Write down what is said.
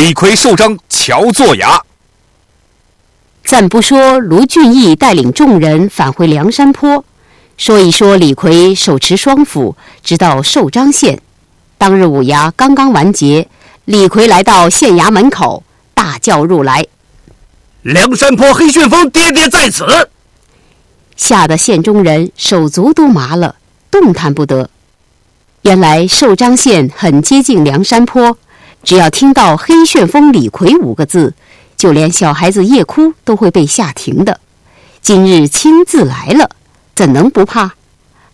李逵受伤乔作牙。 暂不说卢俊义带领众人返回梁山坡，说一说李逵手持双斧，直到寿张县。当日午牙刚刚完结，李逵来到县衙门口，大叫入来： 梁山坡黑旋风爹爹在此！ 吓得县中人手足都麻了，动弹不得。原来寿张县很接近梁山坡，只要听到黑旋风李逵5个字，就连小孩子夜哭都会被吓停的。今日亲自来了，怎能不怕？